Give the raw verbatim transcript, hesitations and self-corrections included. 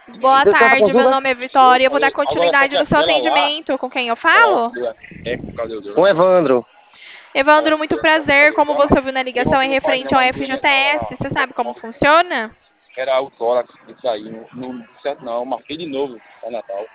Boa Você está tarde, meu consulta? nome é Vitória. Eu vou dar continuidade no seu atendimento. Com quem eu falo? Com Evandro. Evandro, muito prazer. Como você ouviu na ligação, é referente ao F G T S. Você sabe como funciona? Era o tórax, isso aí. Não, não, certo não, marquei de novo para Natal.